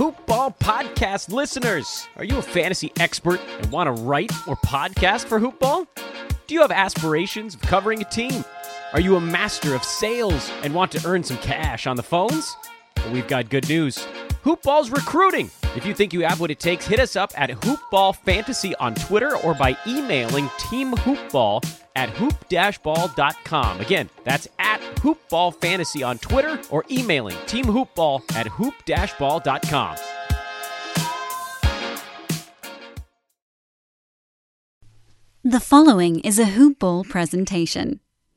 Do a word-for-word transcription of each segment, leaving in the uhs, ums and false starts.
Hoop Ball podcast listeners. Are you a fantasy expert and want to write or podcast for Hoop Ball? Do you have aspirations of covering a team? Are you a master of sales and want to earn some cash on the phones? Well, we've got good news. Hoop Ball's recruiting. If you think you have what it takes, hit us up at Hoop Ball Fantasy on Twitter or by emailing teamhoopball at hoop dash ball dot com. Again, that's at Hoop Ball Fantasy on Twitter or emailing teamhoopball at hoop dash ball dot com. The following is a Hoop Ball presentation.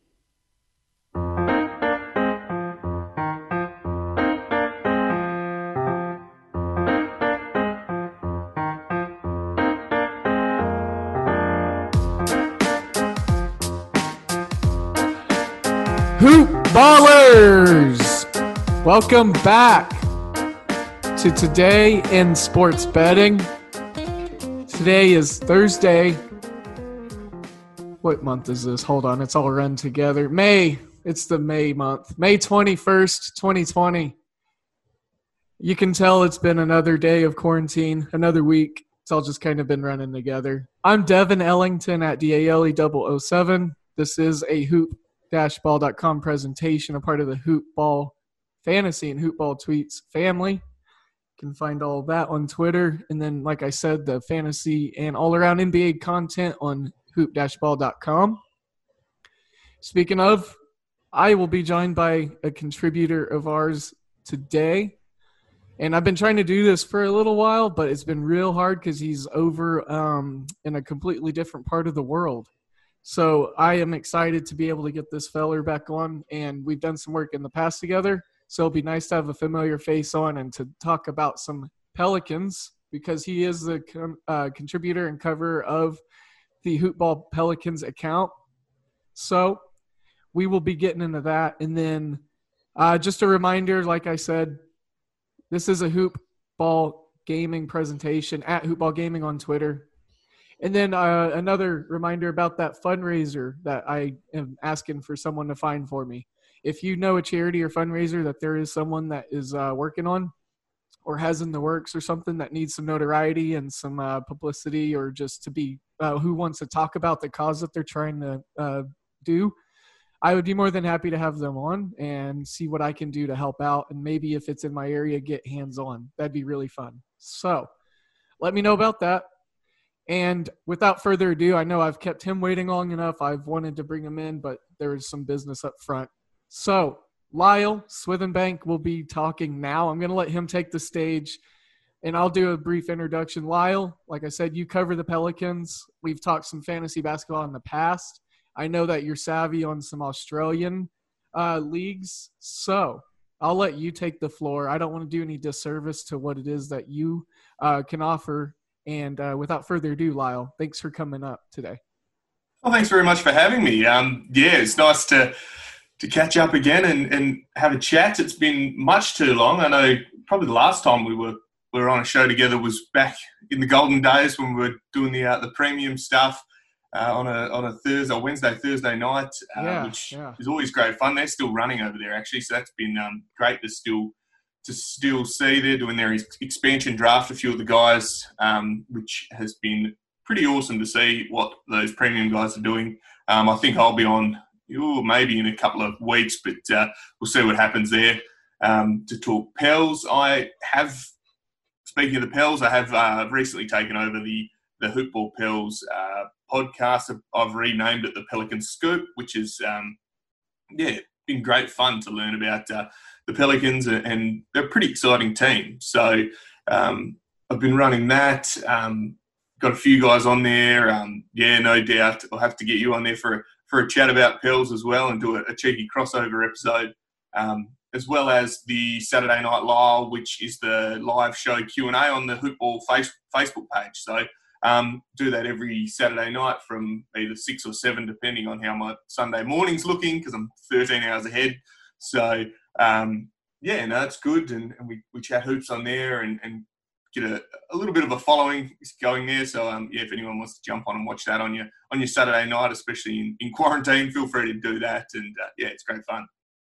Hoop Ballers! Welcome back to Today in Sports Betting. Today is Thursday. What month is this? Hold on, it's all run together. May. It's the May month. May twenty-first, twenty twenty. You can tell it's been another day of quarantine, another week. It's all just kind of been running together. I'm Devin Ellington at D A L E double oh seven. This is a Hoop dash ball dot com presentation, a part of the Hoop Ball Fantasy and Hoop Ball Tweets family. You can find all of that on Twitter. And then, like I said, the fantasy and all-around N B A content on hoop dash ball dot com. Speaking of, I will be joined by a contributor of ours today. And I've been trying to do this for a little while, but it's been real hard because he's over um, in a completely different part of the world. So I am excited to be able to get this feller back on, and we've done some work in the past together. So it'll be nice to have a familiar face on and to talk about some Pelicans, because he is the uh, contributor and cover of the Hoop Ball Pelicans account. So we will be getting into that. And then uh, just a reminder, like I said, this is a Hoop Ball Gaming presentation at Hoop Ball Gaming on Twitter. And then uh, another reminder about that fundraiser that I am asking for someone to find for me. If you know a charity or fundraiser that there is someone that is uh, working on or has in the works or something that needs some notoriety and some uh, publicity, or just to be uh, who wants to talk about the cause that they're trying to uh, do, I would be more than happy to have them on and see what I can do to help out. And maybe if it's in my area, get hands-on. That'd be really fun. So let me know about that. And without further ado, I know I've kept him waiting long enough. I've wanted to bring him in, but there is some business up front. So Lyle Swithenbank will be talking now. I'm going to let him take the stage, and I'll do a brief introduction. Lyle, like I said, you cover the Pelicans. We've talked some fantasy basketball in the past. I know that you're savvy on some Australian uh, leagues. So I'll let you take the floor. I don't want to do any disservice to what it is that you uh, can offer. And uh, without further ado, Lyle, thanks for coming up today. Well, thanks very much for having me. Um, yeah, it's nice to to catch up again and, and have a chat. It's been much too long. I know probably the last time we were we were on a show together was back in the golden days when we were doing the uh, the premium stuff uh, on a on a Thursday or Wednesday, Thursday night, uh, yeah, which yeah. is always great fun. They're still running over there, actually, so that's been um, great to still to still see. They're doing their expansion draft, a few of the guys, um, which has been pretty awesome to see what those premium guys are doing. Um, I think I'll be on ooh, maybe in a couple of weeks, but uh, we'll see what happens there. Um, to talk Pels, I have, speaking of the Pels, I have uh, recently taken over the, the Hoop Ball Pels uh, podcast. I've renamed it the Pelican Scoop, which is, um, yeah, been great fun to learn about uh, the Pelicans, and they're a pretty exciting team. So um, I've been running that. Um, got a few guys on there. Um, yeah, no doubt I'll have to get you on there for, for a chat about Pels as well, and do a, a cheeky crossover episode, um, as well as the Saturday Night Live, which is the live show Q and A on the Hoop Ball face, Facebook page. So um, do that every Saturday night from either six or seven, depending on how my Sunday morning's looking, because I'm thirteen hours ahead. So, um, yeah, no, it's good. And, and we, we chat hoops on there and, and get a, a little bit of a following going there. So, um, yeah, if anyone wants to jump on and watch that on your on your Saturday night, especially in, in quarantine, feel free to do that. And, uh, yeah, it's great fun.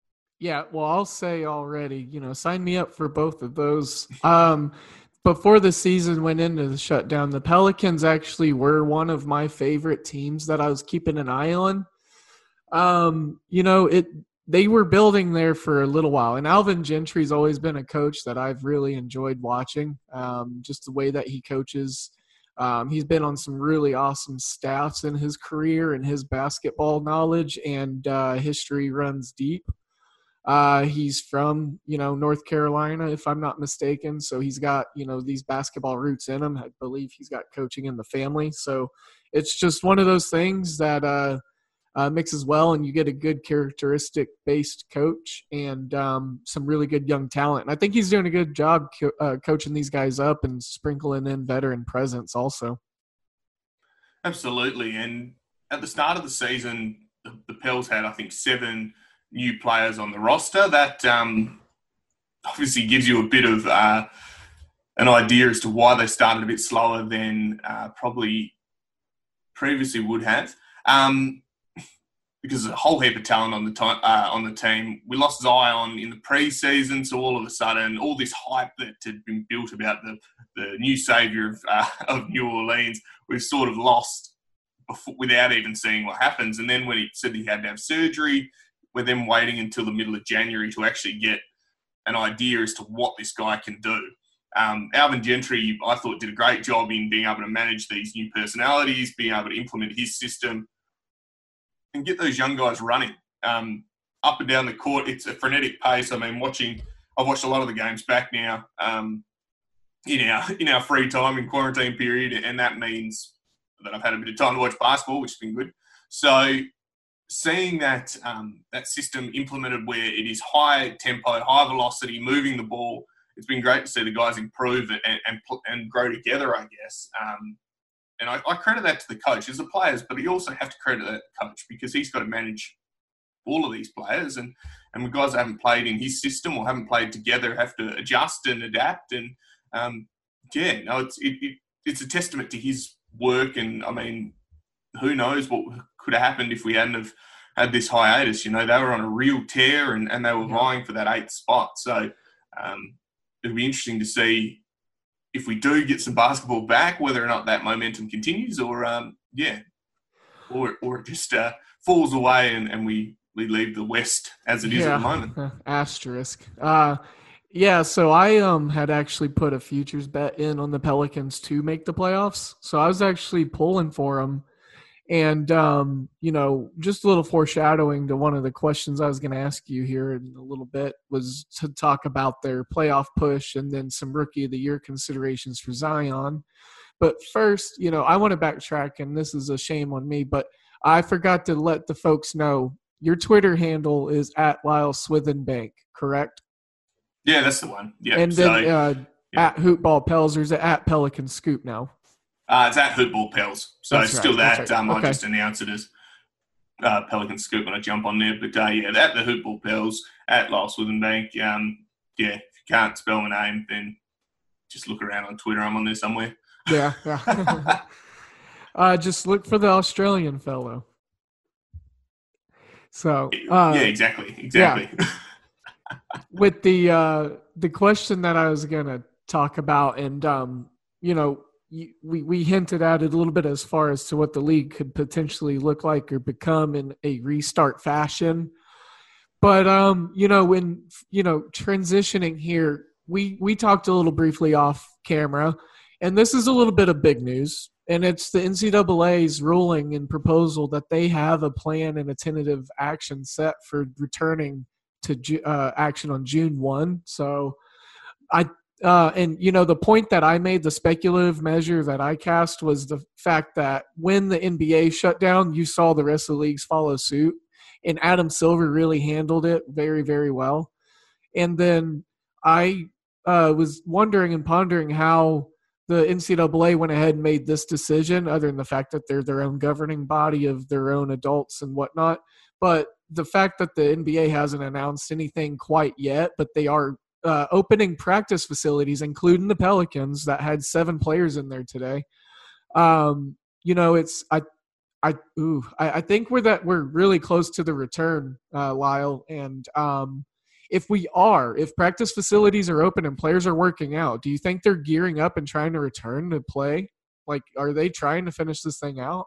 Yeah, well, I'll say already, you know, sign me up for both of those. Um, before the season went into the shutdown, the Pelicans actually were one of my favorite teams that I was keeping an eye on. Um, you know, it they were building there for a little while, and Alvin Gentry's always been a coach that I've really enjoyed watching. Um, just the way that he coaches. Um, he's been on some really awesome staffs in his career, and his basketball knowledge and uh, history runs deep. Uh, he's from, you know, North Carolina, if I'm not mistaken. So he's got, you know, these basketball roots in him. I believe he's got coaching in the family. So it's just one of those things that uh, uh, mixes well, and you get a good characteristic-based coach and um, some really good young talent. And I think he's doing a good job co- uh, coaching these guys up and sprinkling in veteran presence also. Absolutely. And at the start of the season, the, the Pels had, I think, seven – new players on the roster. That um, obviously gives you a bit of uh, an idea as to why they started a bit slower than uh, probably previously would have. Um, because there's a whole heap of talent on the time, uh, on the team. We lost Zion in the preseason, so all of a sudden, all this hype that had been built about the, the new saviour of, uh, of New Orleans, we've sort of lost before, without even seeing what happens. And then when he said he had to have surgery, we're then waiting until the middle of January to actually get an idea as to what this guy can do. Um, Alvin Gentry, I thought, did a great job in being able to manage these new personalities, being able to implement his system and get those young guys running. Um, up and down the court, it's a frenetic pace. I mean, watching, I've watched a lot of the games back now um, in our in our free time in quarantine period, and that means that I've had a bit of time to watch basketball, which has been good. So seeing that um, that system implemented where it is high tempo, high velocity, moving the ball, it's been great to see the guys improve and and, and grow together, I guess. Um, and I, I credit that to the coach as the players, but you also have to credit that coach because he's got to manage all of these players. And, and the guys that haven't played in his system or haven't played together have to adjust and adapt. And, um, yeah, no, it's it, it, it's a testament to his work. And, I mean, who knows what could have happened if we hadn't have had this hiatus. You know, they were on a real tear and, and they were vying for that eighth spot. So um, it'll be interesting to see if we do get some basketball back, whether or not that momentum continues or, um, yeah, or or it just uh, falls away and, and we, we leave the West as it is yeah. at the moment. Asterisk. Uh, yeah, so I um had actually put a futures bet in on the Pelicans to make the playoffs. So I was actually pulling for them. And, um, you know, just a little foreshadowing to one of the questions I was going to ask you here in a little bit was to talk about their playoff push and then some Rookie of the Year considerations for Zion. But first, you know, I want to backtrack, and this is a shame on me, but I forgot to let the folks know your Twitter handle is at Lyle Swithenbank, correct? Yeah, that's the one. Yeah. And then so, uh, yeah. at Hoopball Pels, or is it at Pelican Scoop now? Uh, it's at Hoopball Pels. So That's it's still right. that. Right. Um, okay. I just announce it as uh, Pelican Scoop when I jump on there. But, uh, yeah, at the Hoopball Pels, at Lyle Swithenbank. Um, yeah, if you can't spell my name, then just look around on Twitter. I'm on there somewhere. Yeah, yeah. uh, just look for the Australian fellow. So uh, yeah, exactly, exactly. Yeah. With the uh, the question that I was gonna talk about, and um, you know, we we hinted at it a little bit as far as to what the league could potentially look like or become in a restart fashion. But um, you know, when you know transitioning here, we we talked a little briefly off camera. And this is a little bit of big news, and it's the N C double A's ruling and proposal that they have a plan and a tentative action set for returning to uh, action on June first. So I uh, – and, you know, the point that I made, the speculative measure that I cast was the fact that when the N B A shut down, you saw the rest of the leagues follow suit, and Adam Silver really handled it very, very well. And then I uh, was wondering and pondering how – the N C double A went ahead and made this decision, other than the fact that they're their own governing body of their own adults and whatnot. But the fact that the N B A hasn't announced anything quite yet, but they are uh, opening practice facilities, including the Pelicans, that had seven players in there today. Um, you know, it's I, I, ooh, I, I think we're that we're really close to the return, uh, Lyle, and um, if we are, if practice facilities are open and players are working out, do you think they're gearing up and trying to return to play? Like, are they trying to finish this thing out?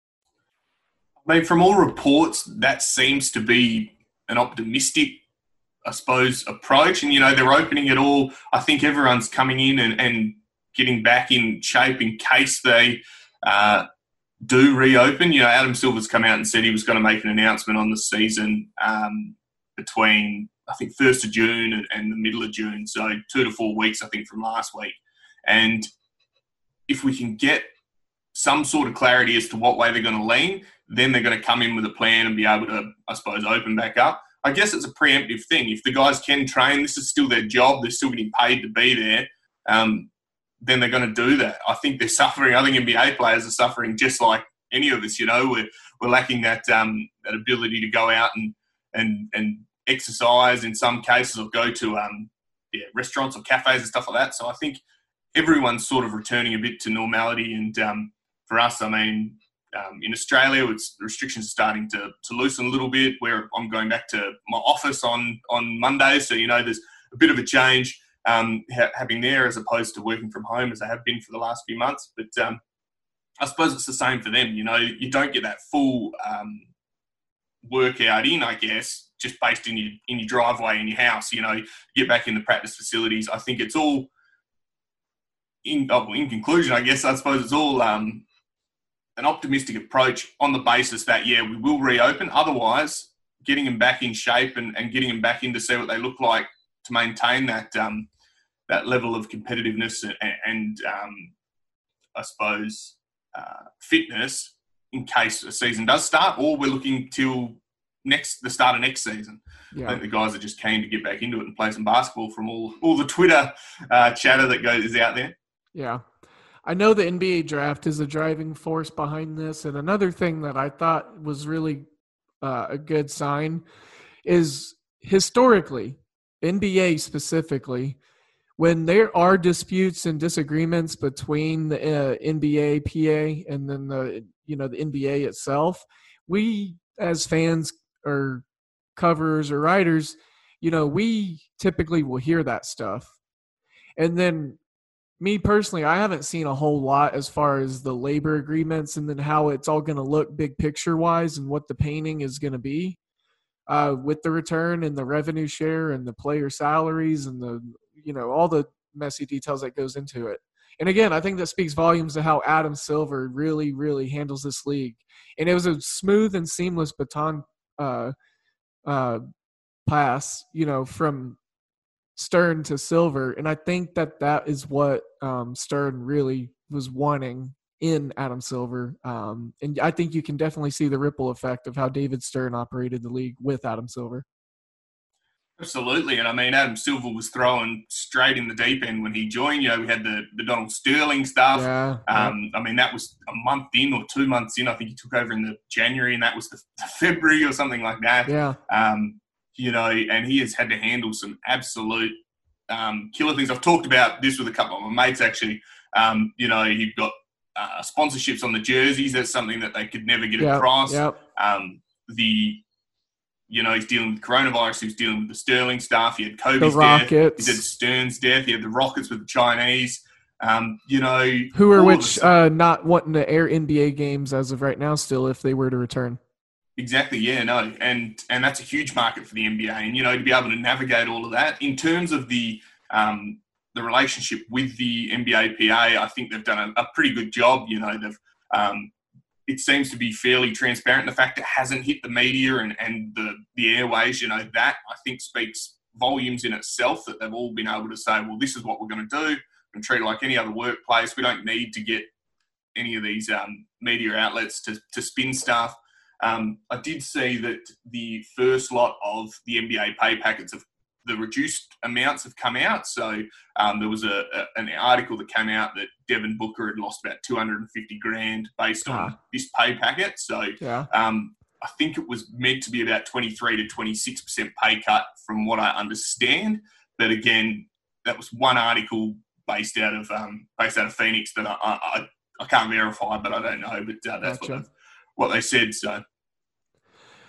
I mean, from all reports, that seems to be an optimistic, I suppose, approach. And, you know, they're opening it all. I think everyone's coming in and, and getting back in shape in case they uh, do reopen. You know, Adam Silver's come out and said he was going to make an announcement on the season um, between, I think, first of June and, and the middle of June. So two to four weeks, I think, from last week. And if we can get some sort of clarity as to what way they're going to lean, then they're going to come in with a plan and be able to, I suppose, open back up. I guess it's a preemptive thing. If the guys can train, this is still their job, they're still getting paid to be there, um, then they're going to do that. I think they're suffering. I think N B A players are suffering just like any of us, you know. We're, we're lacking that um, that ability to go out and, and, and exercise in some cases, or go to um, yeah, restaurants or cafes and stuff like that. So I think everyone's sort of returning a bit to normality. And um, for us, I mean, um, in Australia, it's, restrictions are starting to, to loosen a little bit, where I'm going back to my office on, on Monday. So, you know, there's a bit of a change um, ha- having there as opposed to working from home as I have been for the last few months. But um, I suppose it's the same for them. You know, you don't get that full um, workout in, I guess, just based in your, in your driveway in your house. You know, you get back in the practice facilities. I think it's all, in, oh, in conclusion, I guess, I suppose it's all um, an optimistic approach on the basis that, yeah, we will reopen. Otherwise, getting them back in shape and, and getting them back in to see what they look like to maintain that um, that level of competitiveness and, and um, I suppose, uh, fitness in case a season does start, or we're looking till next the start of next season. Yeah. I think the guys are just keen to get back into it and play some basketball from all, all the Twitter uh, chatter that goes is out there. Yeah. I know the N B A draft is a driving force behind this. And another thing that I thought was really uh, a good sign is historically, N B A specifically, when there are disputes and disagreements between the uh, N B A P A and then the, you know, the N B A itself, we as fans or coverers or writers, you know, we typically will hear that stuff. And then me personally, I haven't seen a whole lot as far as the labor agreements and then how it's all going to look big picture wise and what the painting is going to be uh, with the return and the revenue share and the player salaries and the, you know, all the messy details that goes into it. And again, I think that speaks volumes to how Adam Silver really, really handles this league. And it was a smooth and seamless baton uh, uh, pass, you know, from Stern to Silver. And I think that that is what um, Stern really was wanting in Adam Silver. Um, and I think you can definitely see the ripple effect of how David Stern operated the league with Adam Silver. Absolutely. And I mean, Adam Silver was throwing straight in the deep end when he joined. You know, we had the, the Donald Sterling stuff. Yeah, um, yeah. I mean, that was a month in or two months in. I think he took over in the January, and that was the, the February or something like that. Yeah. Um, you know, and he has had to handle some absolute um, killer things. I've talked about this with a couple of my mates, actually. Um, you know, you've got uh, sponsorships on the jerseys. That's something that they could never get yep, across. Yep. Um, the... You know, he's dealing with coronavirus. He was dealing with the Sterling stuff. He had Kobe's the death. Rockets. He had Stern's death. He had the Rockets with the Chinese. Um, you know, who are which uh, not wanting to air N B A games as of right now still if they were to return. Exactly, yeah, no. And and that's a huge market for the N B A. And, you know, to be able to navigate all of that. In terms of the um, the relationship with the N B A P A, I think they've done a, a pretty good job. You know, they've um, it seems to be fairly transparent. The fact it hasn't hit the media and, and the, the airways, you know, that I think speaks volumes in itself, that they've all been able to say, well, this is what we're going to do and treat it like any other workplace. We don't need to get any of these um, media outlets to, to spin stuff. Um, I did see that the first lot of the N B A pay packets of the reduced amounts have come out. So um, there was a, a an article that came out that Devin Booker had lost about two hundred fifty grand based on ah. this pay packet. So yeah. um, I think it was meant to be about twenty-three to twenty-six percent pay cut from what I understand. But again, that was one article based out of um, based out of Phoenix that I, I, I can't verify, but I don't know. But uh, that's gotcha. what, what they said. So.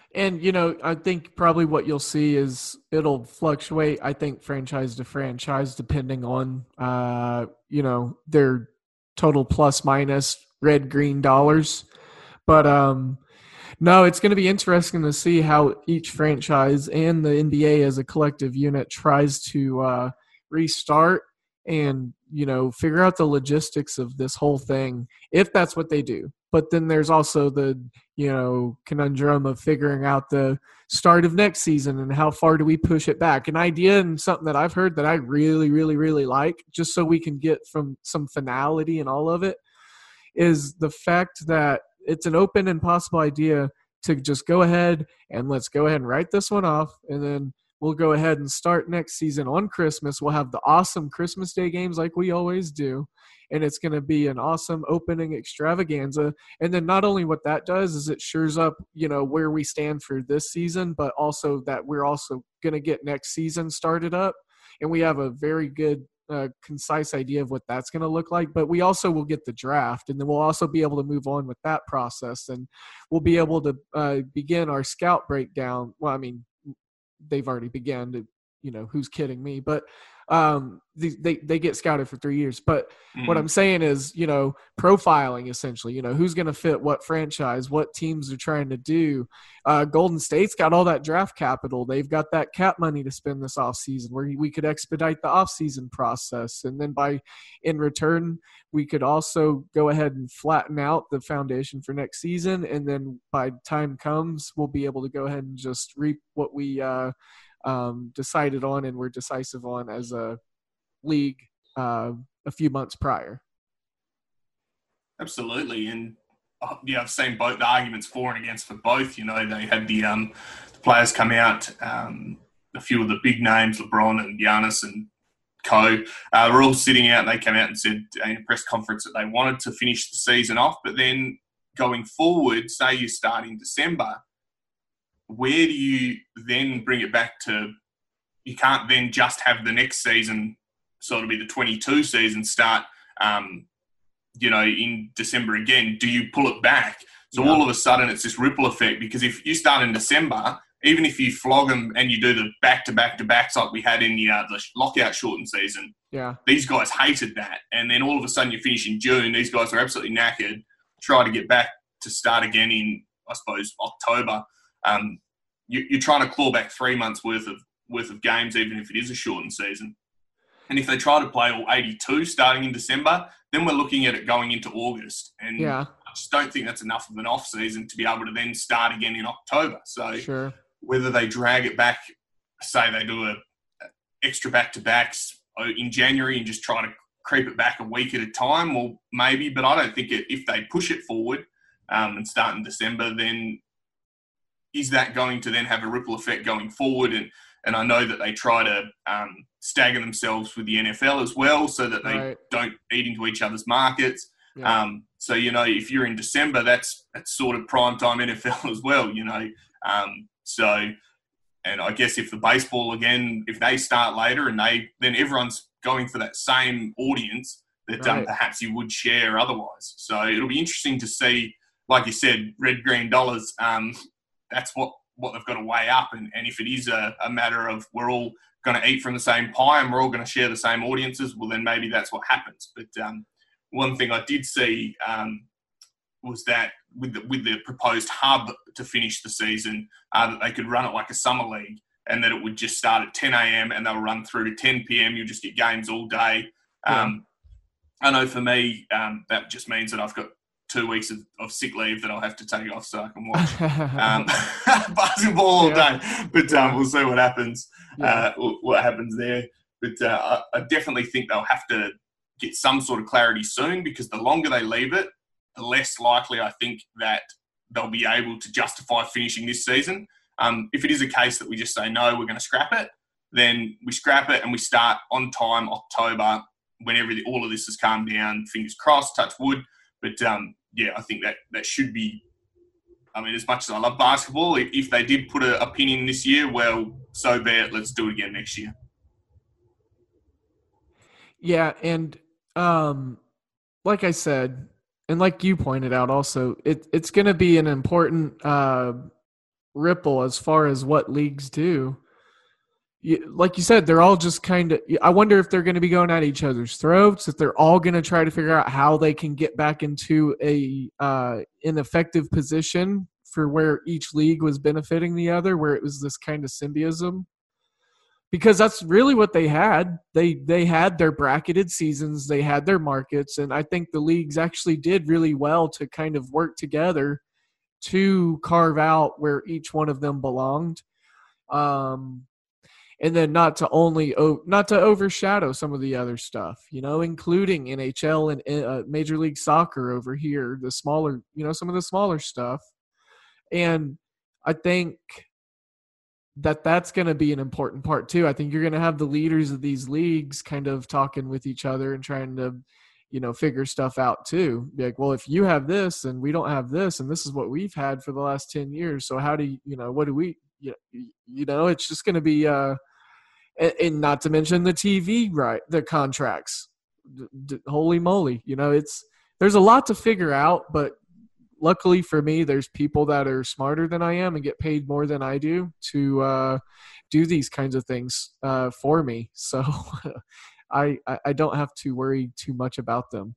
And, you know, I think probably what you'll see is it'll fluctuate, I think, franchise to franchise, depending on, uh, you know, their total plus minus red green dollars. But um, no, it's going to be interesting to see how each franchise and the N B A as a collective unit tries to uh, restart and, you know, figure out the logistics of this whole thing, if that's what they do. But then there's also the, you know, conundrum of figuring out the start of next season and how far do we push it back. An idea and something that I've heard that I really, really, really like, just so we can get from some finality in all of it, is the fact that it's an open and possible idea to just go ahead and let's go ahead and write this one off, and then we'll go ahead and start next season on Christmas. We'll have the awesome Christmas Day games like we always do, and it's going to be an awesome opening extravaganza. And then not only what that does is it shores up, you know, where we stand for this season, but also that we're also going to get next season started up, and we have a very good uh, concise idea of what that's going to look like. But we also will get the draft, and then we'll also be able to move on with that process, and we'll be able to uh, begin our scout breakdown. Well, I mean, they've already begun to, you know, who's kidding me, but um, they, they, they get scouted for three years. But mm. what I'm saying is, you know, profiling essentially, you know, who's going to fit what franchise, what teams are trying to do. Uh, Golden State's got all that draft capital. They've got that cap money to spend this offseason where we could expedite the offseason process. And then by in return, we could also go ahead and flatten out the foundation for next season. And then by time comes, we'll be able to go ahead and just reap what we uh, um, decided on and were decisive on as a league uh, a few months prior. Absolutely. And uh, yeah, I've seen both the arguments for and against for both. You know, they had the, um, the players come out, um, a few of the big names, LeBron and Giannis and co, uh, were all sitting out, and they came out and said in a press conference that they wanted to finish the season off. But then going forward, say you start in December, where do you then bring it back to? You can't then just have the next season sort of be the twenty-two season start, um, you know, in December again. Do you pull it back? So yeah. All of a sudden it's this ripple effect, because if you start in December, even if you flog them and you do the back-to-back-to-backs like we had in the, uh, the lockout shortened season, yeah, these guys hated that. And then all of a sudden you finish in June, these guys are absolutely knackered, try to get back to start again in, I suppose, October. Um, you, you're trying to claw back three months worth of worth of games, even if it is a shortened season. And if they try to play all eighty-two starting in December, then we're looking at it going into August. And yeah. I just don't think that's enough of an off season to be able to then start again in October. So sure. Whether they drag it back, say they do a, a extra back-to-backs in January and just try to creep it back a week at a time, well, maybe. But I don't think it, if they push it forward um, and start in December, then is that going to then have a ripple effect going forward? And and I know that they try to um, stagger themselves with the N F L as well, so that they right. don't eat into each other's markets. Yeah. Um, so, you know, if you're in December, that's that's sort of primetime N F L as well, you know. Um, so, and I guess if the baseball, again, if they start later and they then everyone's going for that same audience that right. um, perhaps you would share otherwise. So it'll be interesting to see, like you said, red, green dollars. Um, that's what, what they've got to weigh up. And, and if it is a, a matter of we're all going to eat from the same pie and we're all going to share the same audiences, well, then maybe that's what happens. But um, one thing I did see um, was that with the, with the proposed hub to finish the season, uh, that they could run it like a summer league, and that it would just start at ten a.m. and they'll run through to ten p.m. You'll just get games all day. Um, yeah. I know for me, um, that just means that I've got two weeks of, of sick leave that I'll have to take off so I can watch um, basketball all yeah. day. But um, we'll see what happens, yeah. uh, what happens there. But uh, I, I definitely think they'll have to get some sort of clarity soon, because the longer they leave it, the less likely I think that they'll be able to justify finishing this season. Um, if it is a case that we just say, no, we're going to scrap it, then we scrap it and we start on time October when everything, all of this has calmed down, fingers crossed, touch wood. But, um, yeah, I think that, that should be – I mean, as much as I love basketball, if they did put a, a pin in this year, well, so be it. Let's do it again next year. Yeah, and um, like I said, and like you pointed out also, it, it's going to be an important uh, ripple as far as what leagues do. You, like you said, they're all just kind of – I wonder if they're going to be going at each other's throats, if they're all going to try to figure out how they can get back into a uh, an effective position for where each league was benefiting the other, where it was this kind of symbiotism. Because that's really what they had. They they had their bracketed seasons. They had their markets. And I think the leagues actually did really well to kind of work together to carve out where each one of them belonged. Um And then not to only not to overshadow some of the other stuff, you know, including N H L and uh, Major League Soccer over here, the smaller, you know, some of the smaller stuff. And I think that that's going to be an important part too. I think you're going to have the leaders of these leagues kind of talking with each other and trying to, you know, figure stuff out too. Be like, well, if you have this and we don't have this, and this is what we've had for the last ten years. So how do you, you know, what do we, you know, you know it's just going to be, uh, and, and not to mention the T V, right? The contracts, D- d- holy moly. You know, it's, there's a lot to figure out, but luckily for me, there's people that are smarter than I am and get paid more than I do to uh, do these kinds of things uh, for me. So I, I don't have to worry too much about them.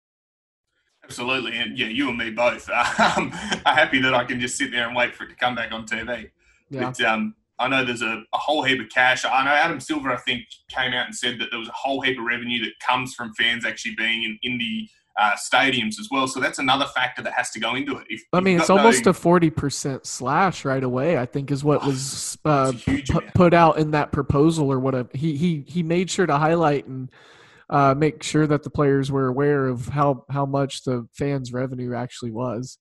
Absolutely. And yeah, you and me both. Um, I'm happy that I can just sit there and wait for it to come back on T V. Yeah. But um, I know there's a, a whole heap of cash. I know Adam Silver, I think, came out and said that there was a whole heap of revenue that comes from fans actually being in, in the uh, stadiums as well. So that's another factor that has to go into it. If, I mean, if it's almost no, a forty percent slash right away, I think, is what oh, was uh, p- put out in that proposal or whatever. He he he made sure to highlight and uh, make sure that the players were aware of how, how much the fans' revenue actually was.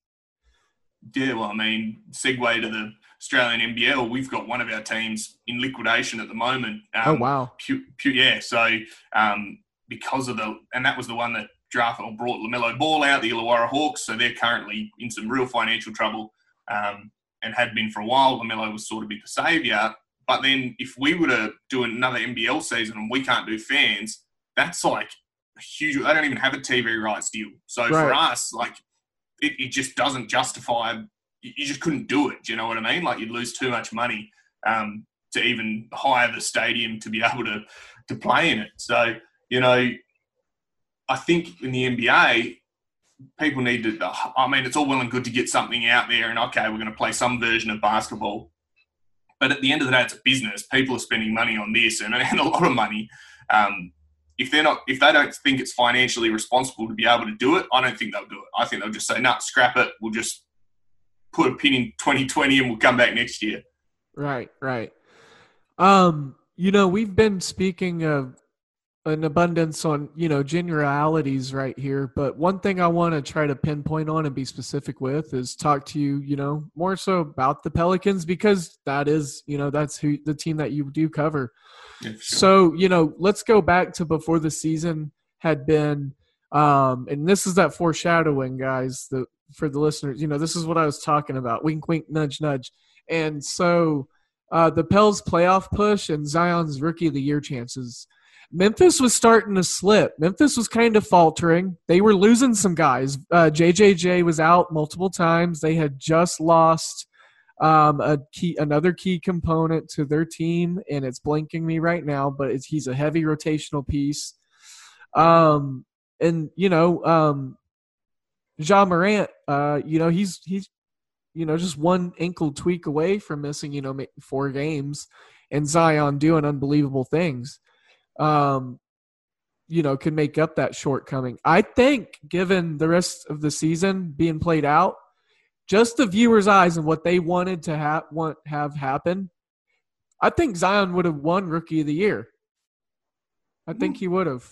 Yeah, well, I mean, segue to the Australian N B L, we've got one of our teams in liquidation at the moment. Um, oh, wow. Pu- pu- yeah, so um, because of the – and that was the one that drafted or brought LaMelo Ball out, the Illawarra Hawks, so they're currently in some real financial trouble um, and had been for a while. LaMelo was sort of be the saviour. But then if we were to do another N B L season and we can't do fans, that's like a huge – they don't even have a T V rights deal. So right. for us, like it, it just doesn't justify – you just couldn't do it. Do you know what I mean? Like you'd lose too much money um, to even hire the stadium to be able to, to play in it. So, you know, I think in the N B A, people need to, I mean, it's all well and good to get something out there and, okay, we're going to play some version of basketball. But at the end of the day, it's a business. People are spending money on this and, and a lot of money. Um, if they're not, if they don't think it's financially responsible to be able to do it, I don't think they'll do it. I think they'll just say, no, nah, scrap it. We'll just put a pin in twenty twenty and we'll come back next year. Right, right. Um, you know, we've been speaking of an abundance on, you know, generalities right here, but one thing I want to try to pinpoint on and be specific with is talk to you, you know, more so about the Pelicans because that is, you know, that's who the team that you do cover. Yeah, sure. So, you know, let's go back to before the season had been, um, and this is that foreshadowing, guys, the for the listeners, you know, this is what I was talking about. Wink, wink, nudge, nudge. And so uh, the Pels playoff push and Zion's rookie of the year chances. Memphis was starting to slip. Memphis was kind of faltering. They were losing some guys. Uh, J J J was out multiple times. They had just lost um, a key, another key component to their team, and it's blinking me right now, but it's, he's a heavy rotational piece. Um, and, you know, um, Ja Morant, uh, you know, he's, he's, you know, just one ankle tweak away from missing, you know, four games, and Zion doing unbelievable things, um, you know, could make up that shortcoming. I think given the rest of the season being played out, just the viewers' eyes and what they wanted to ha- want have happen, I think Zion would have won Rookie of the Year. I think he would have.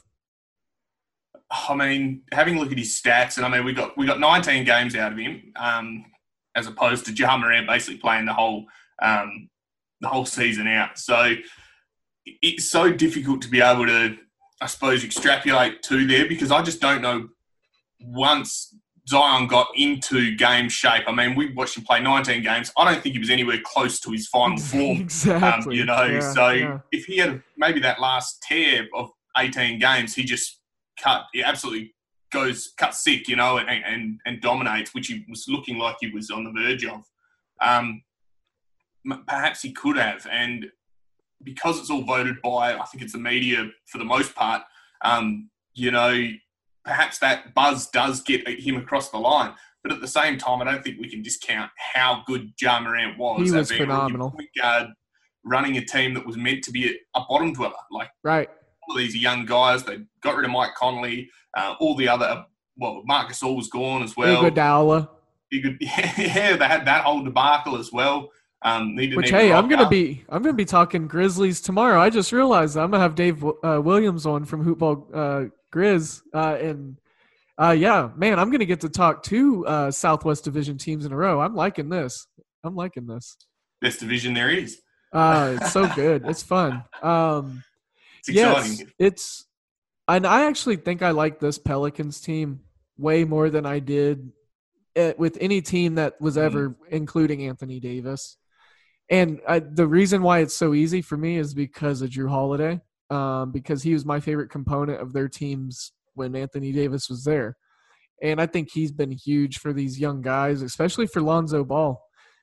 I mean, having a look at his stats, and I mean, we got we got nineteen games out of him, um, as opposed to Ja Morant basically playing the whole um, the whole season out. So it's so difficult to be able to, I suppose, extrapolate to there because I just don't know once Zion got into game shape. I mean, we watched him play nineteen games. I don't think he was anywhere close to his final form. Exactly. Um, you know, yeah, so yeah. if he had maybe that last tear of eighteen games, he just cut, he absolutely goes cut sick, you know, and, and and dominates, which he was looking like he was on the verge of. Um, perhaps he could have. And because it's all voted by, I think it's the media for the most part, um, you know, perhaps that buzz does get him across the line. But at the same time, I don't think we can discount how good Ja Morant was. He was phenomenal. Point guard, running a team that was meant to be a bottom dweller. Like, right. all of these young guys, they got rid of Mike Conley, uh, all the other, well, Marcus All was gone as well. Iguodala. Iguodala. Yeah, they had that whole debacle as well. Um, Which, hey, I'm gonna up. be I'm gonna be talking Grizzlies tomorrow. I just realized I'm gonna have Dave uh, Williams on from Hoopball uh, Grizz, uh, and uh, yeah, man, I'm gonna get to talk two uh, Southwest Division teams in a row. I'm liking this. I'm liking this. Best division there is. Uh, it's so good. It's fun. Um, it's exciting. Yes, it's, and I actually think I like this Pelicans team way more than I did it, with any team that was ever, mm-hmm. including Anthony Davis. And I, the reason why it's so easy for me is because of Drew Holiday, um, because he was my favorite component of their teams when Anthony Davis was there. And I think he's been huge for these young guys, especially for Lonzo Ball.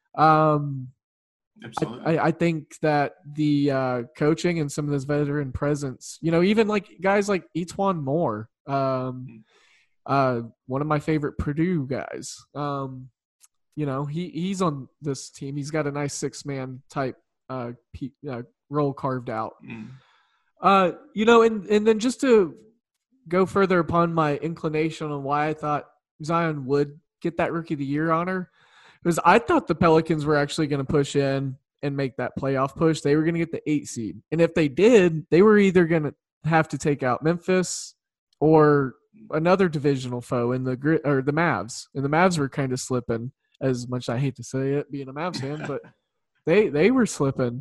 Um, Absolutely. I, I think that the uh, coaching and some of this veteran presence, you know, even like guys like Etuan Moore, um, uh, one of my favorite Purdue guys, um, you know, he, he's on this team. He's got a nice six-man type uh, pe- uh, role carved out. Mm. Uh, you know, and, and then just to go further upon my inclination on why I thought Zion would get that Rookie of the Year honor, because I thought the Pelicans were actually going to push in and make that playoff push. They were going to get the eight seed. And if they did, they were either going to have to take out Memphis or another divisional foe in the or the Mavs. And the Mavs were kind of slipping, as much as I hate to say it, being a Mavs fan, but they they were slipping.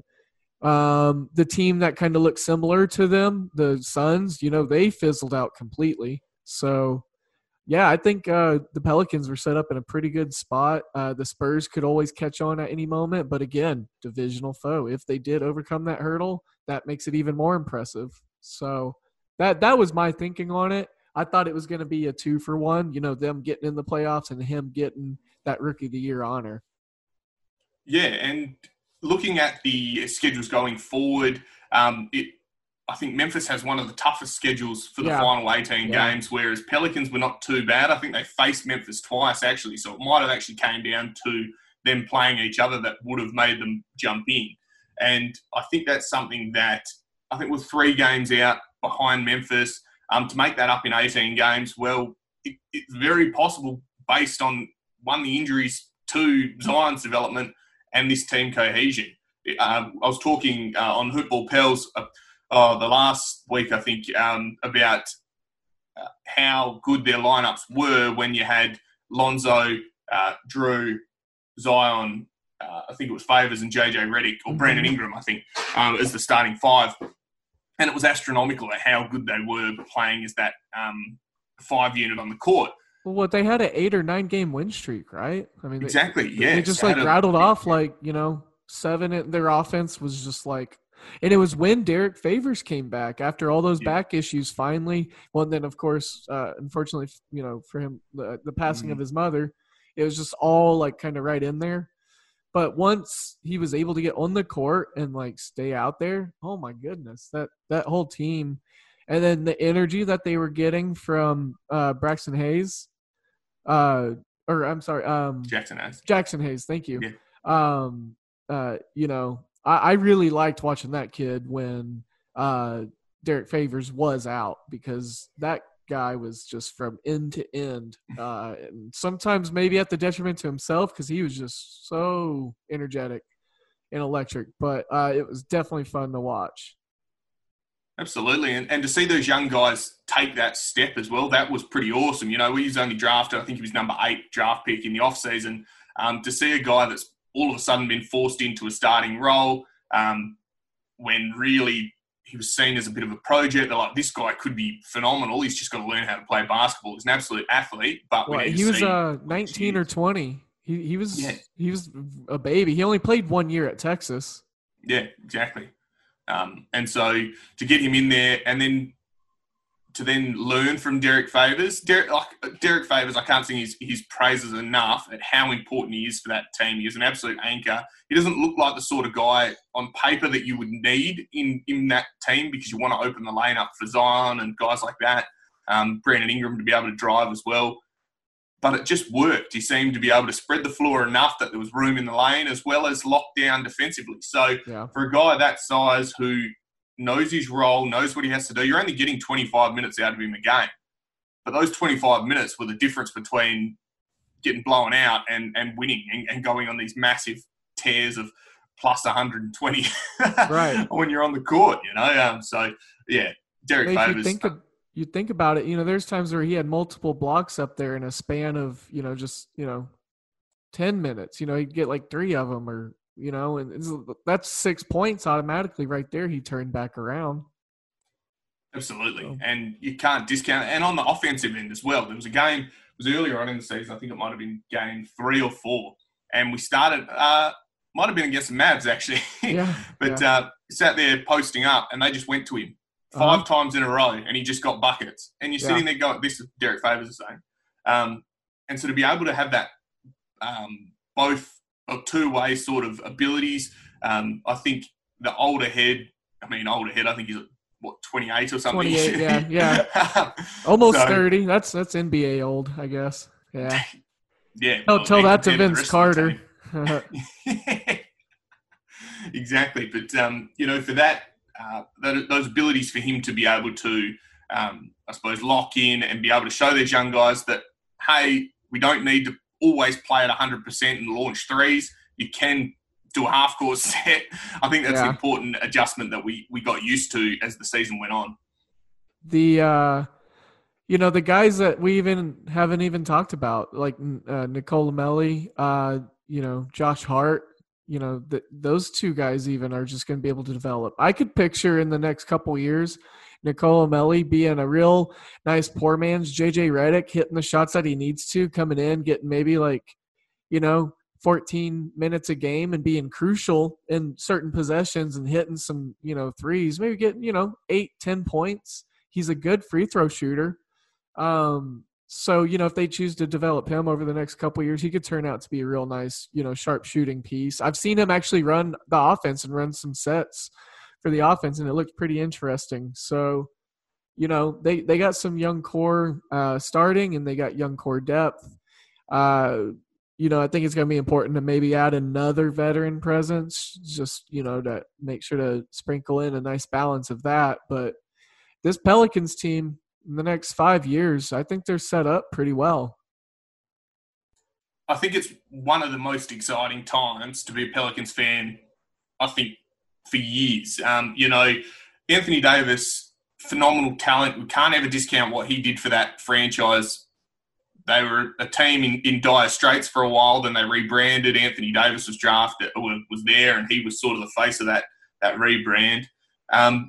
Um, the team that kind of looked similar to them, the Suns, you know, they fizzled out completely. So, yeah, I think uh, the Pelicans were set up in a pretty good spot. Uh, the Spurs could always catch on at any moment. But, again, divisional foe. If they did overcome that hurdle, that makes it even more impressive. So that that was my thinking on it. I thought it was going to be a two for one, you know, them getting in the playoffs and him getting that Rookie of the Year honor. Yeah, and looking at the schedules going forward, um, it I think Memphis has one of the toughest schedules for the yeah. final eighteen yeah. games, whereas Pelicans were not too bad. I think they faced Memphis twice, actually, so it might have actually came down to them playing each other that would have made them jump in. And I think that's something that I think with three games out behind Memphis, um, to make that up in eighteen games, well, it, it's very possible based on, one, the injuries, two, Zion's development, and this team cohesion. Uh, I was talking uh, on Hoopball Pels uh, uh, the last week, I think, um, about uh, how good their lineups were when you had Lonzo, uh, Drew, Zion, uh, I think it was Favors and J J Redick, or Brandon Ingram, I think, um, as the starting five. And it was astronomical at how good they were playing as that um, five unit on the court. Well, what they had an eight or nine game win streak, right? I mean, they, exactly. Yeah, they just like rattled a, off like you know seven. Their offense was just like, and it was when Derek Favors came back after all those yeah. back issues. Finally, well, and then of course, uh, unfortunately, you know, for him, the, the passing mm-hmm. of his mother, it was just all like kind of right in there. But once he was able to get on the court and like stay out there, oh my goodness, that that whole team, and then the energy that they were getting from uh, Braxton Hayes. Uh, or I'm sorry, um, Jackson Hayes. Jackson Hayes, thank you. Yeah. Um, uh, you know, I, I really liked watching that kid when uh, Derek Favors was out, because that guy was just from end to end, uh, and sometimes maybe at the detriment to himself because he was just so energetic and electric. But uh, it was definitely fun to watch. Absolutely, and and to see those young guys take that step as well, that was pretty awesome. You know, he was only drafted, I think he was number eight draft pick in the offseason. Um, to see a guy that's all of a sudden been forced into a starting role um, when really he was seen as a bit of a project. They're like, this guy could be phenomenal. He's just got to learn how to play basketball. He's an absolute athlete. But well, he was uh, nineteen or twenty. He he was yeah. he was a baby. He only played one year at Texas. Yeah, exactly. Um, and so to get him in there and then to then learn from Derek Favors. Derek, like, Derek Favors, I can't sing his, his praises enough at how important he is for that team. He is an absolute anchor. He doesn't look like the sort of guy on paper that you would need in, in that team because you want to open the lane up for Zion and guys like that. Um, Brandon Ingram to be able to drive as well. But it just worked. He seemed to be able to spread the floor enough that there was room in the lane as well as lock down defensively. So yeah. for a guy that size who knows his role, knows what he has to do, you're only getting twenty-five minutes out of him a game. But those twenty-five minutes were the difference between getting blown out and, and winning and, and going on these massive tears of plus one hundred twenty right. when you're on the court, you know. Um, so, yeah, Derek If Favors. You think, of, you think about it, you know, there's times where he had multiple blocks up there in a span of, you know, just, you know, ten minutes. You know, he'd get like three of them or, you know, and it's, that's six points automatically right there. He turned back around. Absolutely. So. And you can't discount it. And on the offensive end as well, there was a game, it was earlier on in the season, I think it might have been game three or four. And we started, uh, might have been against the Mavs actually. Yeah. but yeah. Uh, sat there posting up and they just went to him five uh-huh. times in a row and he just got buckets. And you're yeah. sitting there going, this is Derek Favors is saying. Um, and so to be able to have that um, both of two-way sort of abilities, um, I think the older head, I mean, older head, I think he's what, twenty-eight or something? twenty-eight, yeah, yeah. Almost so, thirty. That's that's N B A old, I guess. Yeah. Yeah. Don't well, tell that to Vince to Carter. Exactly. But, um, you know, for that, uh, that, those abilities for him to be able to, um, I suppose, lock in and be able to show these young guys that, hey, we don't need to always play at one hundred percent and launch threes. You can do a half-court set. I think that's yeah. an important adjustment that we, we got used to as the season went on. The, uh, you know, the guys that we even haven't even talked about, like uh, Nicole Melli, uh, you know, Josh Hart, you know, the, those two guys even are just going to be able to develop. I could picture in the next couple years Nicole Melli being a real nice poor man's J J Redick, hitting the shots that he needs to, coming in, getting maybe like, you know, fourteen minutes a game and being crucial in certain possessions and hitting some, you know, threes, maybe getting, you know, eight, ten points. He's a good free throw shooter. Um, so, you know, if they choose to develop him over the next couple of years, he could turn out to be a real nice, you know, sharp shooting piece. I've seen him actually run the offense and run some sets for the offense, and it looked pretty interesting. So, you know, they, they got some young core uh, starting, and they got young core depth. Uh, you know, I think it's going to be important to maybe add another veteran presence, just, you know, to make sure to sprinkle in a nice balance of that. But this Pelicans team in the next five years, I think they're set up pretty well. I think it's one of the most exciting times to be a Pelicans fan, I think, for years. Um, you know, Anthony Davis, phenomenal talent. We can't ever discount what he did for that franchise. They were a team in, in dire straits for a while, then they rebranded. Anthony Davis was drafted, was there, and he was sort of the face of that, that rebrand. Um,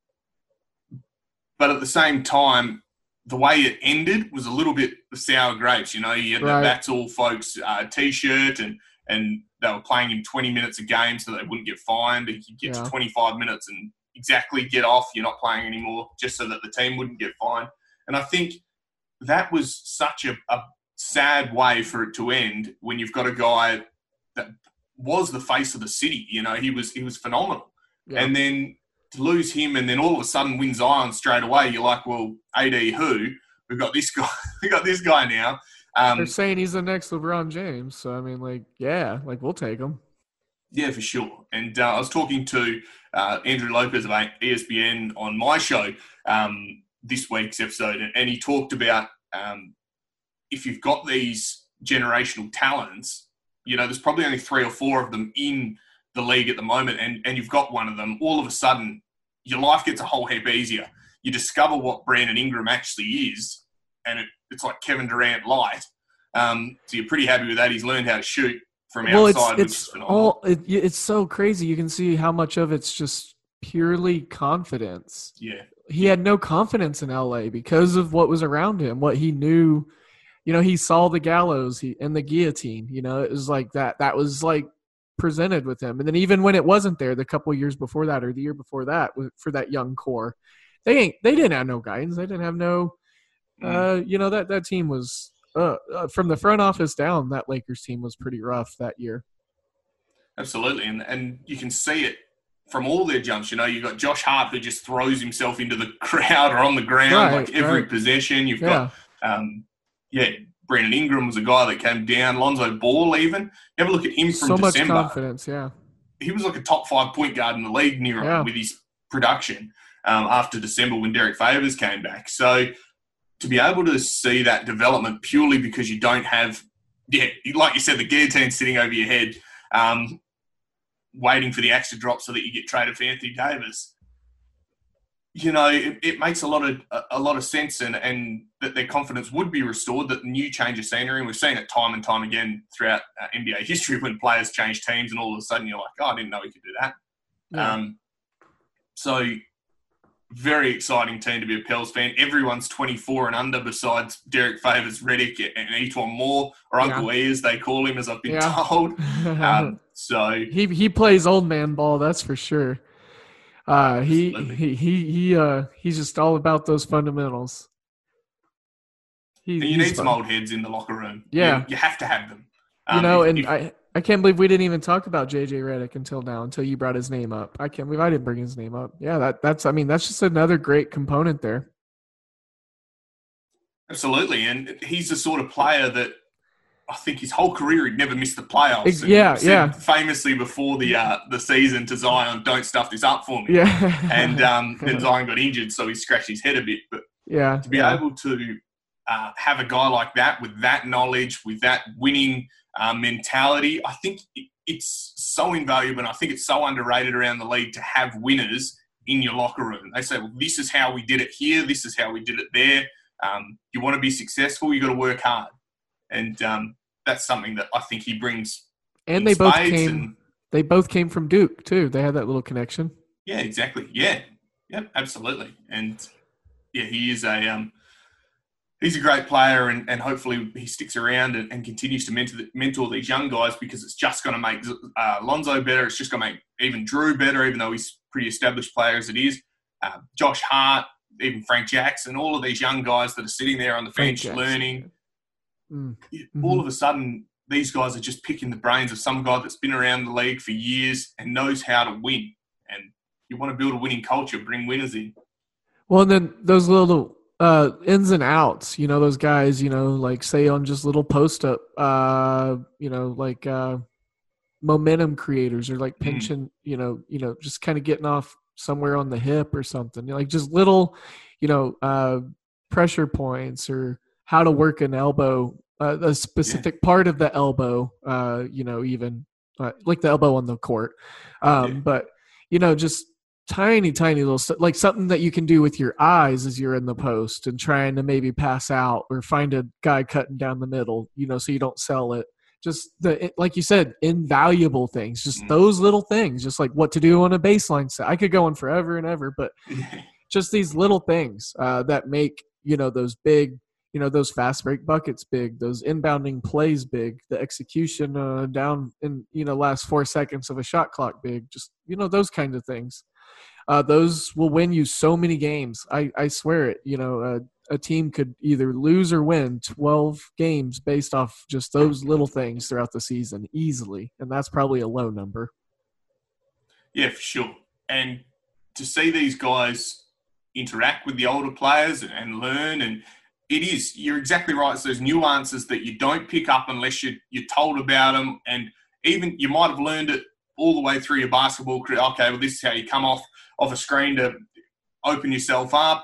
but at the same time, the way it ended was a little bit sour grapes. You know, you had right. the That's All Folks uh, T-shirt, and and they were playing him twenty minutes a game so they wouldn't get fined. He could get yeah. to twenty-five minutes and exactly get off. You're not playing anymore, just so that the team wouldn't get fined. And I think that was such a, a sad way for it to end when you've got a guy that was the face of the city. You know, he was he was phenomenal. Yeah. And then to lose him and then all of a sudden win Zion straight away, you're like, well, A D who? We've got this guy. we got this guy now. Um, They're saying he's the next LeBron James. So, I mean, like, yeah, like, we'll take him. Yeah, for sure. And uh, I was talking to uh, Andrew Lopez of E S P N on my show um, this week's episode, and he talked about um, if you've got these generational talents, you know, there's probably only three or four of them in the league at the moment, and, and you've got one of them, all of a sudden, your life gets a whole heap easier. You discover what Brandon Ingram actually is, and it, it's like Kevin Durant light. Um, so you're pretty happy with that. He's learned how to shoot from well, outside, it's, which it's is phenomenal. All, it, it's so crazy. You can see how much of it's just purely confidence. Yeah. He had no confidence in L A because of what was around him, what he knew. You know, he saw the gallows he, and the guillotine. You know, it was like that. That was like presented with him. And then even when it wasn't there, the couple of years before that or the year before that, for that young core, they ain't they didn't have no guidance. They didn't have no. Mm. Uh, you know that that team was uh, uh, from the front office down. That Lakers team was pretty rough that year. Absolutely, and and you can see it from all their jumps. You know, you've got Josh Hart who just throws himself into the crowd or on the ground Right, like every right. possession. You've Yeah. got, um, yeah, Brandon Ingram was a guy that came down. Lonzo Ball even. You have a look at him from So much December. confidence. Yeah. He was like a top five point guard in the league near Yeah. with his production um, after December when Derek Favors came back. So to be able to see that development purely because you don't have, yeah, like you said, the guillotine sitting over your head, um, waiting for the axe to drop so that you get traded for Anthony Davis. You know, it, it makes a lot of a, a lot of sense, and, and that their confidence would be restored. That the new change of scenery, and we've seen it time and time again throughout uh, N B A history when players change teams, and all of a sudden you're like, "Oh, I didn't know he could do that." Yeah. Um, so, very exciting team to be a Pels fan. Everyone's twenty-four and under, besides Derek Favors, Redick, and Etuan Moore, or Uncle E, as they call him, as I've been Yeah. told. Um, so he he plays old man ball, that's for sure. Uh, he, Absolutely. he he he uh he's just all about those fundamentals. He, and you he's need some fun. old heads in the locker room. Yeah. You, you have to have them. You Um, know, if- and if- I I can't believe we didn't even talk about J J Redick until now, until you brought his name up. I can't believe I didn't bring his name up. Yeah, that that's I mean that's just another great component there. Absolutely, and he's the sort of player that I think his whole career he'd never missed the playoffs. Ex- And yeah, he said yeah. Famously before the uh, the season to Zion, "Don't stuff this up for me." Yeah, And um, then Zion got injured, so he scratched his head a bit. But yeah, to be yeah. able to uh, have a guy like that with that knowledge, with that winning uh, mentality, I think it, it's so invaluable, and I think it's so underrated around the league to have winners in your locker room. They say, "Well, this is how we did it here. This is how we did it there." Um, you want to be successful, you got to work hard, and um, that's something that I think he brings. And in they both spades came. and- They both came from Duke too. They had that little connection. Yeah, exactly. Yeah, yep, absolutely. And yeah, he is a um, he's a great player, and, and hopefully he sticks around and, and continues to mentor, mentor these young guys, because it's just going to make uh, Lonzo better. It's just going to make even Drew better, even though he's a pretty established player as it is. Uh, Josh Hart, even Frank Jackson, all of these young guys that are sitting there on the Frank bench Jackson. learning. Mm. All of a sudden, these guys are just picking the brains of some guy that's been around the league for years and knows how to win. And you want to build a winning culture, bring winners in. Well, and then those little uh, ins and outs, you know, those guys, you know, like say on just little post up, uh, you know, like uh, momentum creators, or like pinching, you know, you know, just kind of getting off somewhere on the hip or something, you know, like just little, you know, uh, pressure points, or how to work an elbow, uh, a specific yeah. part of the elbow, uh, you know, even uh, like the elbow on the court. Um, Yeah. But, you know, just tiny, tiny little stuff, like something that you can do with your eyes as you're in the post and trying to maybe pass out, or find a guy cutting down the middle, you know, so you don't sell it. Just the, like you said, invaluable things, just those little things, just like what to do on a baseline set. I could go on forever and ever, but just these little things uh, that make, you know, those big, you know, those fast break buckets big, those inbounding plays big, the execution uh, down in, you know, last four seconds of a shot clock big, just, you know, those kinds of things. Uh, those will win you so many games. I, I swear it, you know, uh, a team could either lose or win twelve games based off just those little things throughout the season easily. And that's probably a low number. Yeah, for sure. And to see these guys interact with the older players and, and learn, and it is, you're exactly right. It's those nuances that you don't pick up unless you, you're told about them. And even you might have learned it all the way through your basketball career. Okay, well, this is how you come off, off a screen to open yourself up.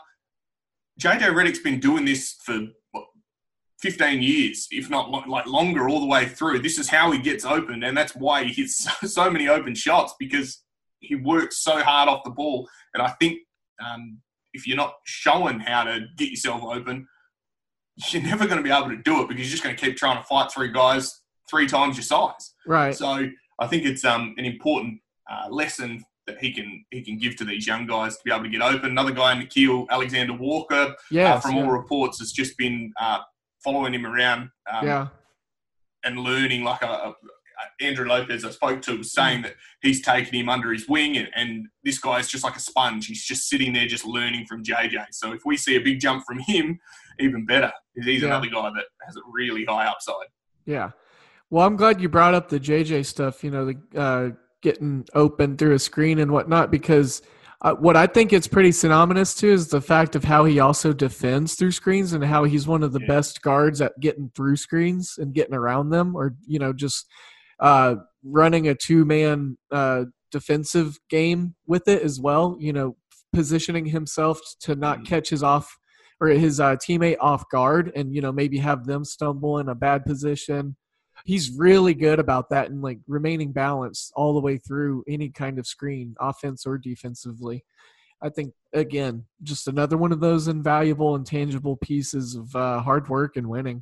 J J Redick's been doing this for what, fifteen years, if not like longer, all the way through. This is how he gets open, and that's why he hits so, so many open shots, because he works so hard off the ball. And I think um, if you're not showing how to get yourself open, you're never going to be able to do it, because you're just going to keep trying to fight three guys three times your size. Right. So I think it's um, an important uh, lesson that he can he can give to these young guys to be able to get open. Another guy, Nickeil Alexander-Walker, Yes, uh, from yeah. all reports, has just been uh, following him around um, Yeah. and learning like a, a, uh, Andrew Lopez I spoke to was saying that he's taken him under his wing, and, and this guy's just like a sponge. He's just sitting there just learning from J J. So if we see a big jump from him, even better. He's Yeah. another guy that has a really high upside. Yeah. Well, I'm glad you brought up the J J stuff, you know, the uh, getting open through a screen and whatnot, because uh, what I think it's pretty synonymous to is the fact of how he also defends through screens and how he's one of the Yeah. best guards at getting through screens and getting around them, or, you know, just uh, running a two-man uh, defensive game with it as well, you know, positioning himself to not Mm. catch his off or his uh, teammate off guard and, you know, maybe have them stumble in a bad position. He's really good about that and like remaining balanced all the way through any kind of screen, offense or defensively. I think, again, just another one of those invaluable and tangible pieces of uh, hard work and winning.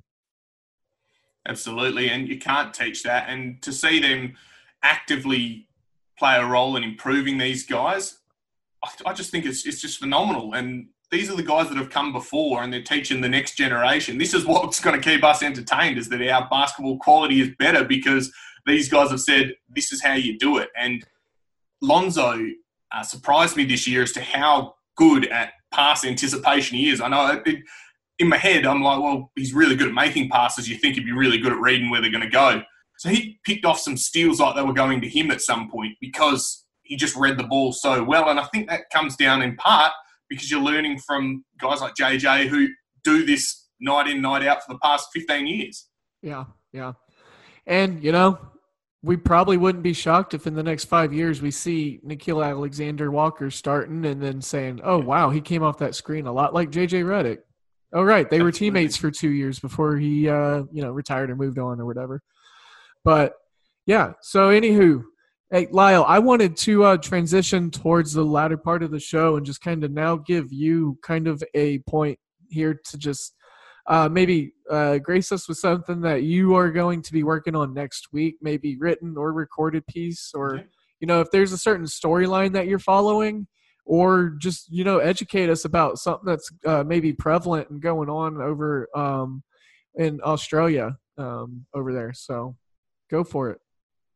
Absolutely, and you can't teach that. And to see them actively play a role in improving these guys, I, I just think it's it's just phenomenal. And these are the guys that have come before, and they're teaching the next generation. This is what's going to keep us entertained, is that our basketball quality is better because these guys have said, this is how you do it. And Lonzo uh, surprised me this year as to how good at pass anticipation he is. I know it, in my head, I'm like, well, he's really good at making passes. You think he'd be really good at reading where they're going to go. So he picked off some steals like they were going to him at some point because he just read the ball so well. And I think that comes down in part because you're learning from guys like J J who do this night in, night out for the past fifteen years. Yeah, yeah. And, you know, we probably wouldn't be shocked if in the next five years we see Nickeil Alexander-Walker starting and then saying, oh, wow, he came off that screen a lot like J J Redick. Oh, right, they were Absolutely. teammates for two years before he, uh, you know, retired and moved on or whatever. But, yeah, so anywho, hey, Lyle, I wanted to uh, transition towards the latter part of the show and just kind of now give you kind of a point here to just uh, maybe uh, grace us with something that you are going to be working on next week, maybe written or recorded piece, or, Okay. you know, if there's a certain storyline that you're following, or just, you know, educate us about something that's uh, maybe prevalent and going on over um, in Australia um, over there. So go for it.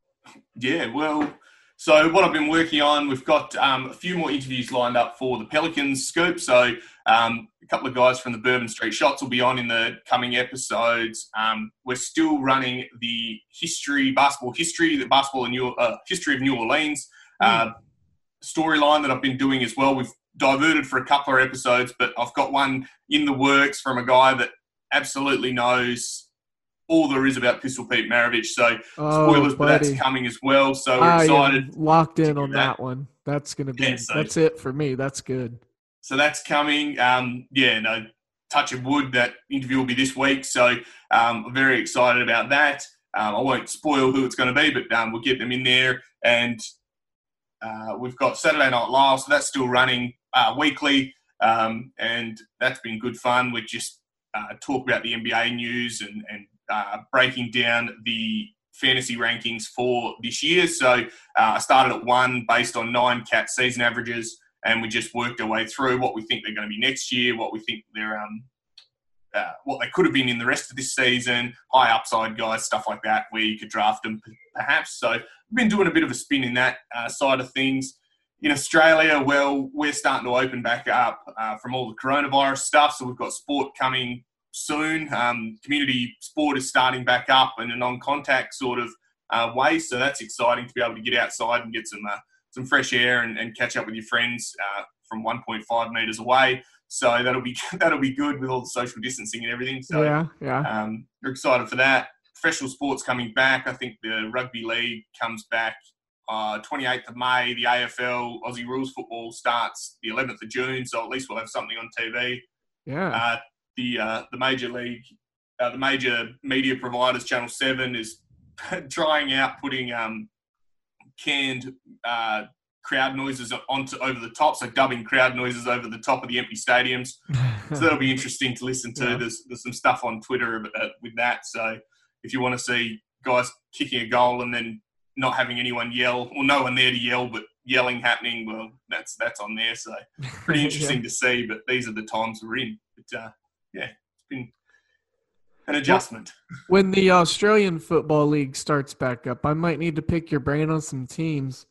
Yeah, well, so what I've been working on, we've got um, a few more interviews lined up for the Pelicans scoop. So um, a couple of guys from the Bourbon Street Shots will be on in the coming episodes. Um, we're still running the history, basketball history, the basketball and New, uh, history of New Orleans uh, storyline that I've been doing as well. We've diverted for a couple of episodes, but I've got one in the works from a guy that absolutely knows all there is about Pistol Pete Maravich. So Oh, spoilers, but that's buddy. coming as well. So we're I excited. am locked in to on do that. that. one. That's going to be, Yeah, so- that's it for me. That's good. So that's coming. Um, yeah, no, touch of wood, that interview will be this week. So um, I'm very excited about that. Um, I won't spoil who it's going to be, but um, we'll get them in there. And uh, we've got Saturday Night Live, so that's still running uh, weekly. Um, and that's been good fun. We just uh, talk about the N B A news and, and uh, breaking down the fantasy rankings for this year. So uh, I started at one based on nine cat season averages, and we just worked our way through what we think they're going to be next year, what we think they're um, uh, what they could have been in the rest of this season, high upside guys, stuff like that, where you could draft them perhaps. So we've been doing a bit of a spin in that uh, side of things. In Australia, well, we're starting to open back up uh, from all the coronavirus stuff. So we've got sport coming soon. Um, community sport is starting back up in a non-contact sort of uh, way. So that's exciting to be able to get outside and get some uh, some fresh air and, and catch up with your friends uh, from one point five metres away. So that'll be that'll be good with all the social distancing and everything. So yeah, yeah. um, we're excited for that. Professional sports coming back. I think the rugby league comes back uh, twenty-eighth of May. The A F L, Aussie Rules Football, starts the eleventh of June. So at least we'll have something on T V. Yeah. Uh, the uh, the major league, uh, the major media providers, Channel Seven, is trying out putting um, canned uh, crowd noises onto over the top, so dubbing crowd noises over the top of the empty stadiums. So that'll be interesting to listen to. Yeah. There's there's some stuff on Twitter uh, with that. So if you want to see guys kicking a goal and then not having anyone yell, or no one there to yell, but yelling happening, well, that's that's on there. So pretty interesting Yeah. to see. But these are the times we're in. But uh, yeah, it's been an adjustment. When the Australian Football League starts back up, I might need to pick your brain on some teams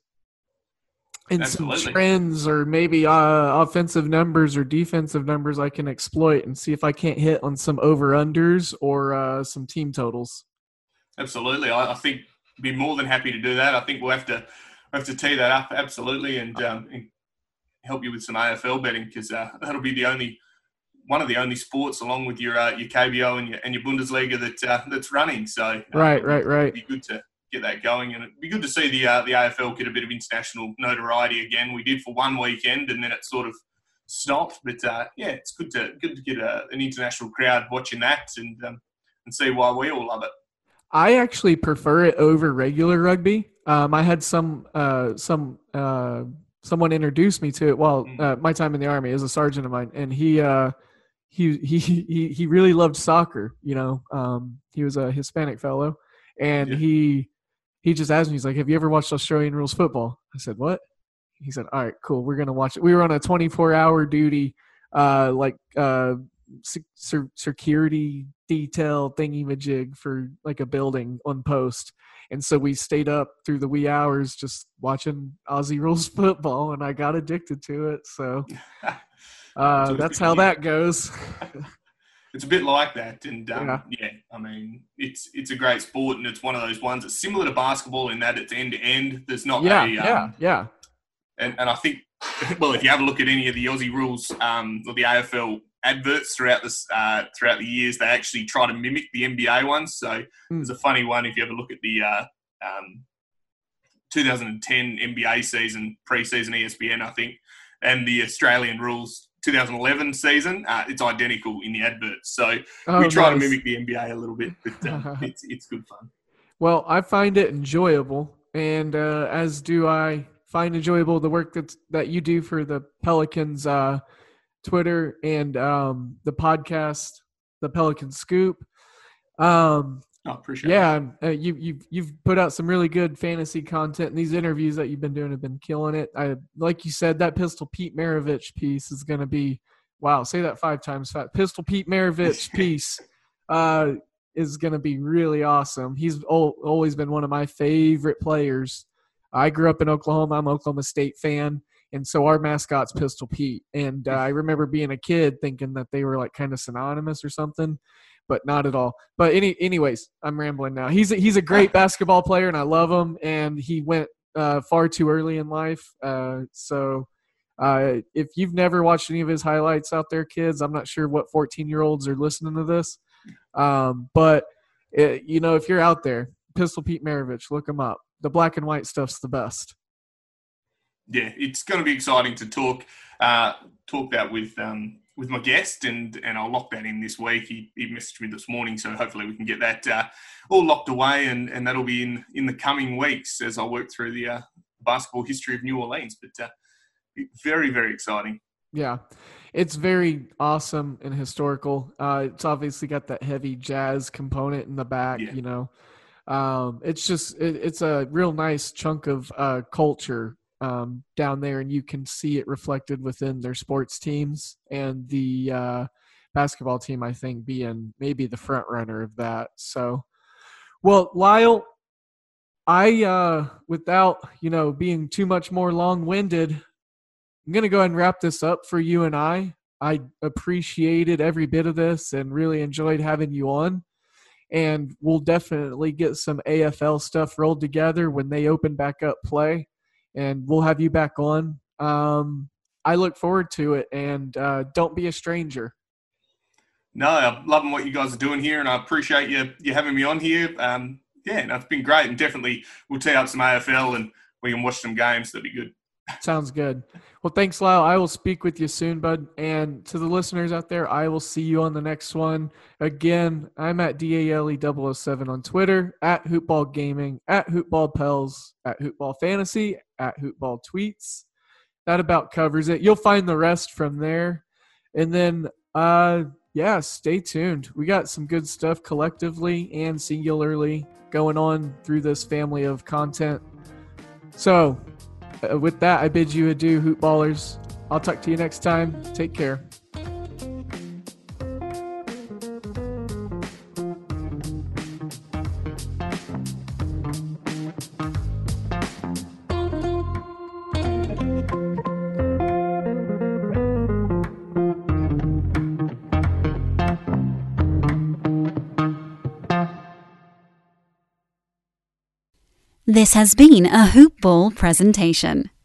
and Absolutely. some trends, or maybe uh, offensive numbers or defensive numbers I can exploit, and see if I can't hit on some over-unders or uh, some team totals. Absolutely. I, I think I'd be more than happy to do that. I think we'll have to we'll have to tee that up, absolutely, and, um, and help you with some A F L betting, because uh, that'll be the only one of the only sports, along with your uh, your K B O and your and your Bundesliga, that uh, that's running. So uh, right, right, right. It'd be good to get that going, and it'd be good to see the uh, the A F L get a bit of international notoriety again. We did for one weekend, and then it sort of stopped. But uh, yeah, it's good to good to get a, an international crowd watching that, and um, and see why we all love it. I actually prefer it over regular rugby. Um, I had some uh, some uh, someone introduce me to it while uh, my time in the Army as a sergeant of mine, and he uh, he he he he really loved soccer. You know, um, he was a Hispanic fellow, and Yeah. he he just asked me, he's like, "Have you ever watched Australian rules football?" I said, "What?" He said, "All right, cool. We're gonna watch it." We were on a twenty-four hour duty, uh, like uh, sec- security detail thingy-majig for like a building on post. And so we stayed up through the wee hours just watching Aussie rules football, and I got addicted to it. So uh, that's how that goes. It's a bit like that, and um, Yeah. yeah, I mean, it's it's a great sport, and it's one of those ones that's similar to basketball in that it's end to end. There's not Yeah, a um, yeah, yeah. and and I think, well, if you have a look at any of the Aussie rules um, or the A F L adverts throughout this uh, throughout the years, they actually try to mimic the N B A ones. So Mm. there's a funny one if you ever look at the uh, um, two thousand ten N B A season, preseason E S P N, I think, and the Australian rules two thousand eleven season. Uh, it's identical in the adverts. So Oh, we try nice. to mimic the N B A a little bit, but um, it's it's good fun. Well, I find it enjoyable, and uh, as do I find enjoyable the work that's, that you do for the Pelicans uh, Twitter and um, the podcast, the Pelican Scoop. Um, I appreciate it. yeah, uh, you, you've you've put out some really good fantasy content, and these interviews that you've been doing have been killing it. I like you said, that Pistol Pete Maravich piece is going to be wow. Say that five times fast. Pistol Pete Maravich piece. Uh, is going to be really awesome. He's al- always been one of my favorite players. I grew up in Oklahoma. I'm an Oklahoma State fan, and so our mascot's Pistol Pete. And uh, I remember being a kid thinking that they were like kind of synonymous or something, but not at all. But any, anyways, I'm rambling now. He's a, he's a great basketball player, and I love him. And he went uh, far too early in life. Uh, so uh, if you've never watched any of his highlights out there, kids, I'm not sure what fourteen-year-olds are listening to this. Um, but it, you know, if you're out there, Pistol Pete Maravich, look him up. The black and white stuff's the best. Yeah, it's going to be exciting to talk uh, talk that with um, with my guest, and, and I'll lock that in this week. He, he messaged me this morning, so hopefully we can get that uh, all locked away, and, and that'll be in, in the coming weeks as I work through the uh, basketball history of New Orleans. But uh, very, very exciting. Yeah, it's very awesome and historical. Uh, it's obviously got that heavy jazz component in the back, Yeah. you know. Um, it's just it, it's a real nice chunk of uh, culture um, down there, and you can see it reflected within their sports teams, and the uh, basketball team, I think, being maybe the front runner of that. So, well, Lyle, I uh, without you know being too much more long-winded, I'm going to go ahead and wrap this up for you and I. I appreciated every bit of this and really enjoyed having you on. And we'll definitely get some A F L stuff rolled together when they open back up play. And we'll have you back on. Um, I look forward to it. And uh, don't be a stranger. No, I'm loving what you guys are doing here, and I appreciate you you having me on here. Um, yeah, no, it's been great, and definitely we'll tee up some A F L and we can watch some games. That'd be good. Sounds good. Well, thanks, Lyle. I will speak with you soon, bud. And to the listeners out there, I will see you on the next one. Again, I'm at D A L E double oh seven on Twitter, at Hoopball Gaming, at Hoopball Pels, at Hoopball Fantasy, at Hoopball Tweets. That about covers it. You'll find the rest from there. And then, uh, yeah, stay tuned. We got some good stuff collectively and singularly going on through this family of content. So, Uh, with that, I bid you adieu, Hoopballers. I'll talk to you next time. Take care. This has been a Hoop Ball presentation.